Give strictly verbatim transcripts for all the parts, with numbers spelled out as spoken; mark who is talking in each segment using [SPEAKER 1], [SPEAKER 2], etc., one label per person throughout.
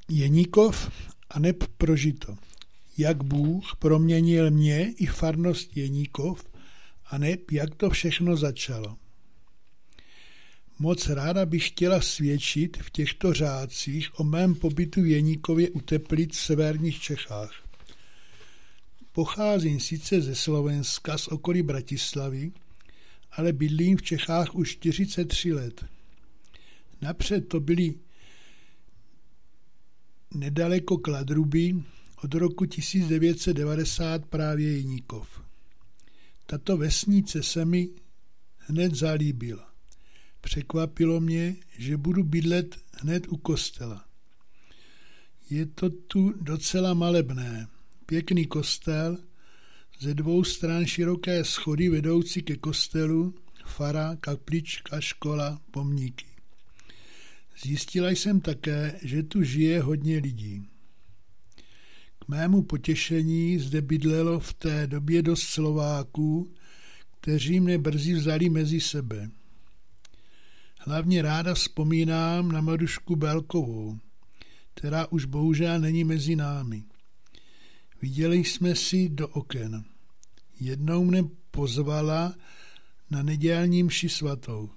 [SPEAKER 1] Jeníkov aneb prožito. Jak Bůh proměnil mě i farnost Jeníkov, aneb jak to všechno začalo. Moc ráda bych chtěla svědčit v těchto řádcích o mém pobytu v Jeníkově u Teplic v severních Čechách. Pocházím sice ze Slovenska, z okolí Bratislavy, ale bydlím v Čechách už čtyřicet tři let. Napřed to byly nedaleko Kladruby, od roku tisíc devět set devadesát právě Jeníkov. Tato vesnice se mi hned zalíbila. Překvapilo mě, že budu bydlet hned u kostela. Je to tu docela malebné. Pěkný kostel, ze dvou stran široké schody vedoucí ke kostelu, fara, kaplička, škola, pomníky. Zjistila jsem také, že tu žije hodně lidí. K mému potěšení zde bydlelo v té době dost Slováků, kteří mne brzy vzali mezi sebe. Hlavně ráda vzpomínám na Marušku Belkovou, která už bohužel není mezi námi. Viděli jsme si do oken. Jednou mne pozvala na nedělní mši svatou.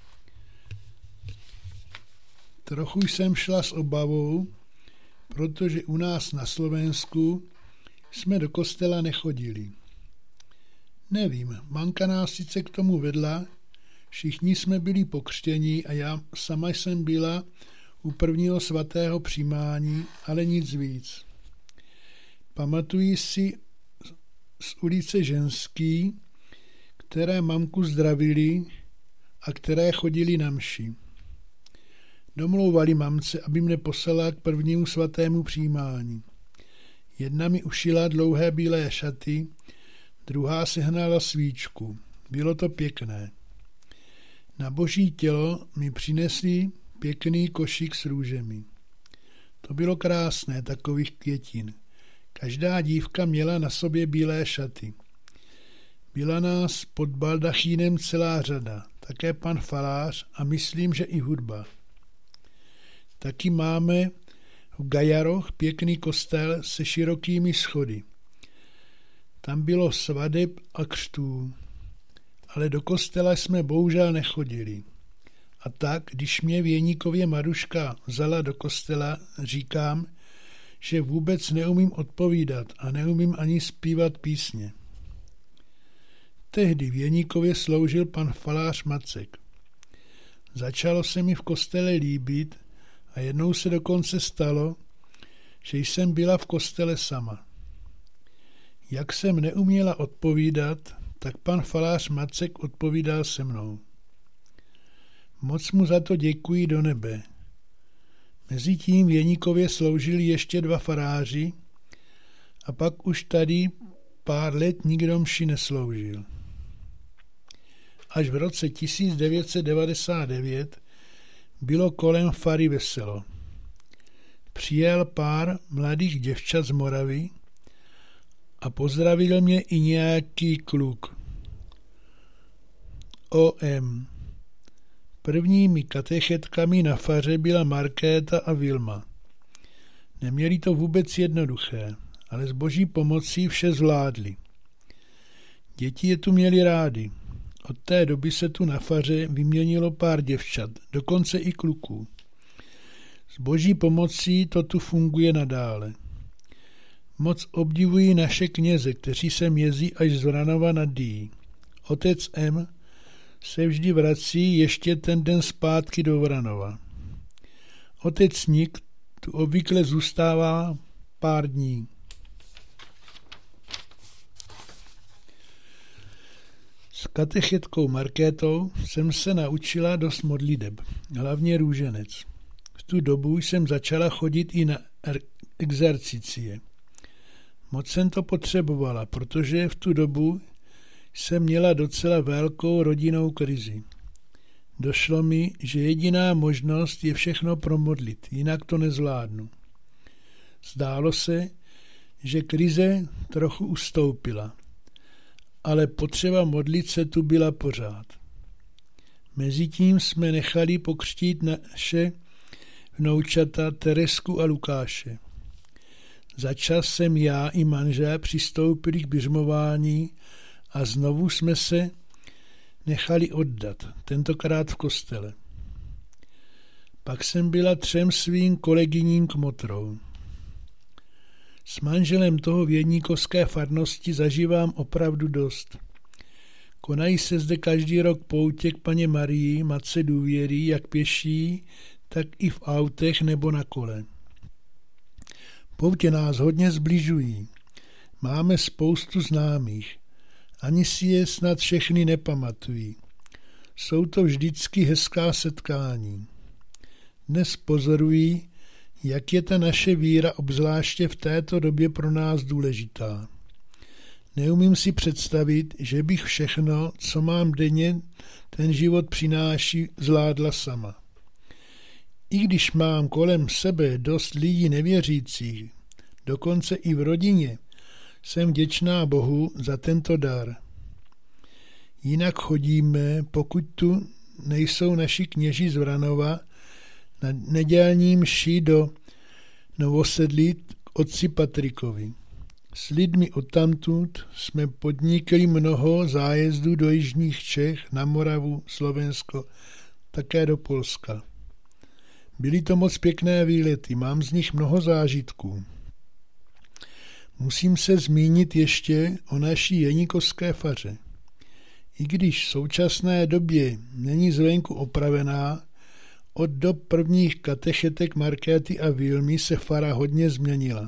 [SPEAKER 1] Trochu jsem šla s obavou, protože u nás na Slovensku jsme do kostela nechodili. Nevím, mamka nás sice k tomu vedla, všichni jsme byli pokřtění a já sama jsem byla u prvního svatého přijímání, ale nic víc. Pamatuji si z ulice Ženský, které mamku zdravili a které chodili na mši. Domlouvali mamce, aby mne poslala k prvnímu svatému přijímání. Jedna mi ušila dlouhé bílé šaty, druhá sehnala svíčku. Bylo to pěkné. Na boží tělo mi přinesli pěkný košík s růžemi. To bylo krásné, takových květin. Každá dívka měla na sobě bílé šaty. Byla nás pod baldachínem celá řada, také pan farář a myslím, že i hudba. Taky máme v Gajaroch pěkný kostel se širokými schody. Tam bylo svadeb a křtů, ale do kostela jsme bohužel nechodili. A tak, když mě v Jeníkově Maruška vzala do kostela, říkám, že vůbec neumím odpovídat a neumím ani zpívat písně. Tehdy v Jeníkově sloužil pan falář Macek. Začalo se mi v kostele líbit a jednou se dokonce stalo, že jsem byla v kostele sama. Jak jsem neuměla odpovídat, tak pan falář Macek odpovídal se mnou. Moc mu za to děkuji do nebe. Mezitím v Jeníkově sloužili ještě dva faráři a pak už tady pár let nikdo mši nesloužil. Až v roce tisíc devět set devadesát devět bylo kolem fary veselo. Přijel pár mladých děvčat z Moravy a pozdravil mě i nějaký kluk. O M. Prvními katechetkami na faře byla Markéta a Vilma. Neměli to vůbec jednoduché, ale s boží pomocí vše zvládli. Děti je tu měli rádi. Od té doby se tu na faře vyměnilo pár děvčat, dokonce i kluků. S boží pomocí to tu funguje nadále. Moc obdivuji naše kněze, kteří sem jezdí až z Vranova nad Dyjí. Otec M. se vždy vrací ještě ten den zpátky do Vranova. Otec Nik tu obvykle zůstává pár dní. S katechetkou Markétou jsem se naučila dost modliteb, hlavně růženec. V tu dobu jsem začala chodit i na exercicie. Moc jsem to potřebovala, protože v tu dobu jsem měla docela velkou rodinnou krizi. Došlo mi, že jediná možnost je všechno promodlit, jinak to nezvládnu. Zdálo se, že krize trochu ustoupila, ale potřeba modlit se tu byla pořád. Mezitím jsme nechali pokřtít naše vnoučata Teresku a Lukáše. Začas jsem já i manžel přistoupili k biřmování a znovu jsme se nechali oddat, tentokrát v kostele. Pak jsem byla třem svým kolegyním kmotrou. S manželem toho vědníkovské farnosti zažívám opravdu dost. Konají se zde každý rok poutě k Panně Marii, Matce důvěry, jak pěší, tak i v autech nebo na kole. Poutě nás hodně zbližují. Máme spoustu známých. Ani si je snad všechny nepamatují. Jsou to vždycky hezká setkání. Dnes pozorují, jak je ta naše víra obzvláště v této době pro nás důležitá. Neumím si představit, že bych všechno, co mám denně, ten život přináší, zvládla sama. I když mám kolem sebe dost lidí nevěřících, dokonce i v rodině, jsem vděčná Bohu za tento dar. Jinak chodíme, pokud tu nejsou naši kněží z Vranova, na nedělní mši do Novosedlí k otci Patrikovi. S lidmi odtamtud jsme podnikli mnoho zájezdů do jižních Čech, na Moravu, Slovensko, také do Polska. Byly to moc pěkné výlety, mám z nich mnoho zážitků. Musím se zmínit ještě o naší jeníkovské faře. I když v současné době není zvenku opravená, od dob prvních katechetek Markéty a Vilmy se fara hodně změnila.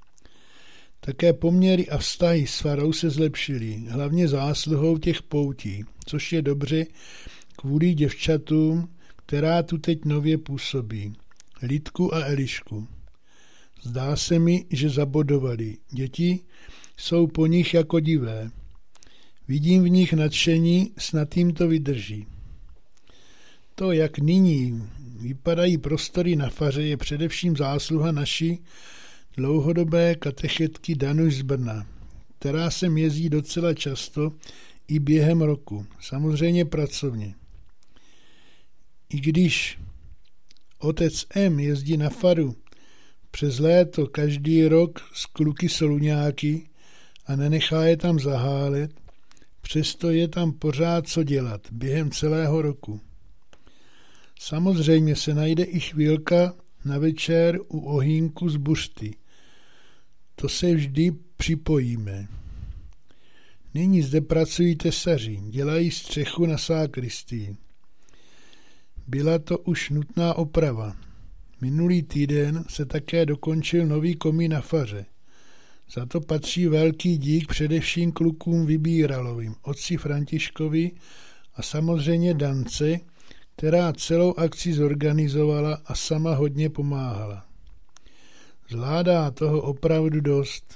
[SPEAKER 1] Také poměry a vztahy s farou se zlepšily, hlavně zásluhou těch poutí, což je dobře kvůli děvčatům, která tu teď nově působí, Lidku a Elišku. Zdá se mi, že zabodovali. Děti jsou po nich jako divé. Vidím v nich nadšení, snad jim to vydrží. To, jak nyní vypadají prostory na faře, je především zásluha naší dlouhodobé katechetky Danuš z Brna, která sem jezdí docela často i během roku, samozřejmě pracovně. I když otec M jezdí na faru přes léto každý rok s kluky soluňáky a nenechá je tam zahálet, přesto je tam pořád co dělat během celého roku. Samozřejmě se najde i chvílka na večer u ohýnku z buřty. To se vždy připojíme. Nyní zde pracují tesaři, dělají střechu na sákristii. Byla to už nutná oprava. Minulý týden se také dokončil nový komín na faře. Za to patří velký dík především klukům Vybíralovým, otci Františkovi a samozřejmě Dance, která celou akci zorganizovala a sama hodně pomáhala. Zvládá toho opravdu dost.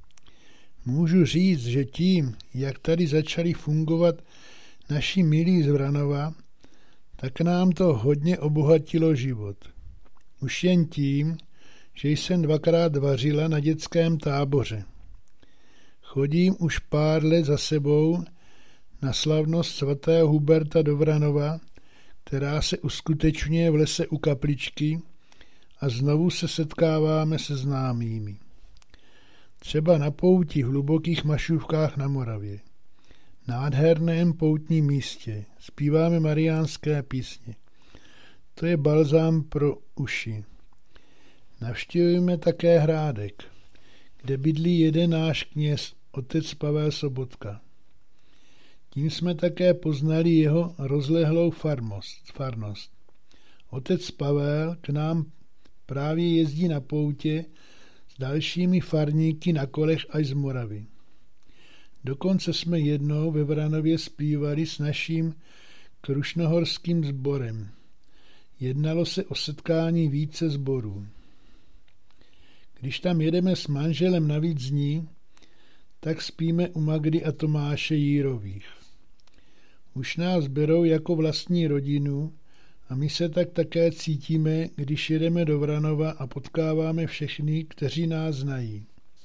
[SPEAKER 1] Můžu říct, že tím, jak tady začali fungovat naši milí z Vranova, tak nám to hodně obohatilo život. Už jen tím, že jsem dvakrát vařila na dětském táboře. Chodím už pár let za sebou na slavnost svatého Huberta do Vranova, která se uskutečňuje v lese u kapličky, a znovu se setkáváme se známými. Třeba na pouti v hlubokých Mašůvkách na Moravě. Nádherném poutním místě zpíváme mariánské písně. To je balzám pro uši. Navštěvujeme také Hrádek, kde bydlí jeden náš kněz, otec Pavel Sobotka. Tím jsme také poznali jeho rozlehlou farmost, farnost. Otec Pavel k nám právě jezdí na poutě s dalšími farníky na kolech až z Moravy. Dokonce jsme jednou ve Vranově zpívali s naším krušnohorským sborem. Jednalo se o setkání více sborů. Když tam jedeme s manželem na víc dní, tak spíme u Magdy a Tomáše Jírových. Už nás berou jako vlastní rodinu a my se tak také cítíme, když jedeme do Vranova a potkáváme všechny, kteří nás znají.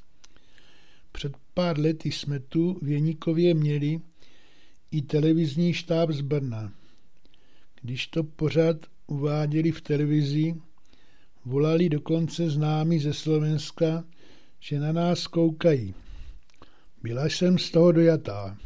[SPEAKER 1] Před pár lety jsme tu v Jeníkově měli i televizní štáb z Brna. Když to pořád uváděli v televizi, Volali dokonce známí ze Slovenska, že na nás koukají. Byla jsem z toho dojatá.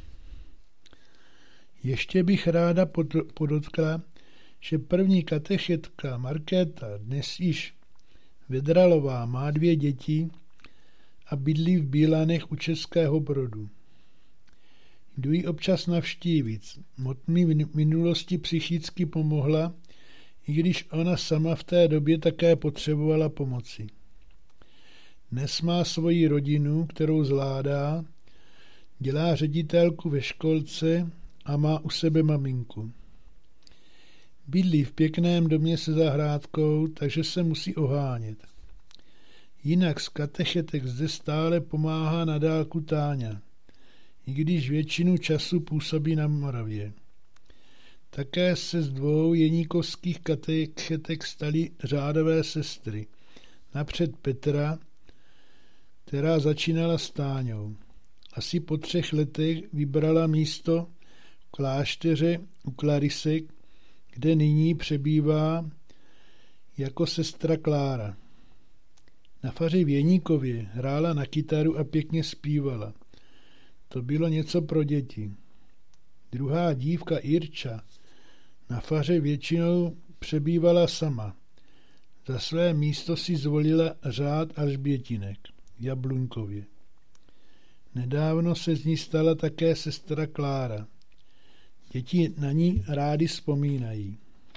[SPEAKER 1] Ještě bych ráda podotkla, že první katechetka Markéta, dnes již Vedralová, má dvě děti a bydlí v Bílanech u Českého Brodu. Jdu ji občas navštívit. Mot mi v minulosti psychicky pomohla, i když ona sama v té době také potřebovala pomoci. Dnes má svoji rodinu, kterou zvládá, dělá ředitelku ve školce a má u sebe maminku. Bydlí v pěkném domě se zahrádkou, takže se musí ohánět. Jinak z katechetek zde stále pomáhá na dálku Táňa, i když většinu času působí na Moravě. Také se z dvou jeníkovských katechetek staly řádové sestry. Napřed Petra, která začínala s Táňou. Asi po třech letech vybrala místo v klášteře u Klarisek, kde nyní přebývá jako sestra Klára. Na faře v Jeníkově hrála na kytaru a pěkně zpívala. To bylo něco pro děti. Druhá dívka Irča na faře většinou přebývala sama. Za své místo si zvolila řád Alžbětinek v Jabluňkově. Nedávno se z ní stala také sestra Klára. Děti na ní rádi vzpomínají.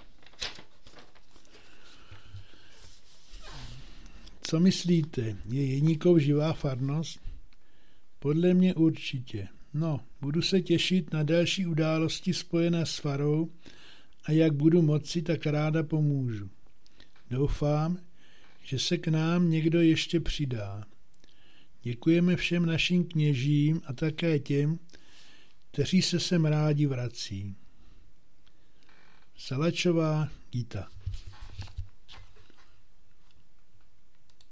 [SPEAKER 1] Co myslíte, je Jeníkov živá farnost? Podle mě určitě. No, budu se těšit na další události spojené s farou a jak budu moci, tak ráda pomůžu. Doufám, že se k nám někdo ještě přidá. Děkujeme všem našim kněžím a také těm, kteří se sem rádi vrací. Salačová Gita.